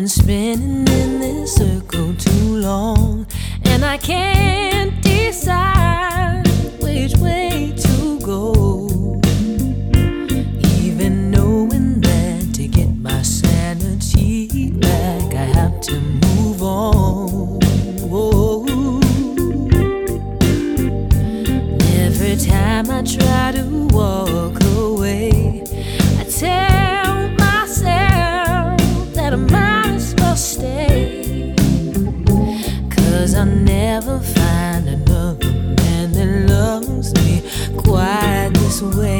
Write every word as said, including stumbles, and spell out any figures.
been spinning in this circle too long, and I can't decide which way to go. Even knowing that to get my sanity back, I have to move on. Whoa. Every time I try to walk away, I tell myself that I might as well stay, 'cause I'll never find another man that loves me quite this way.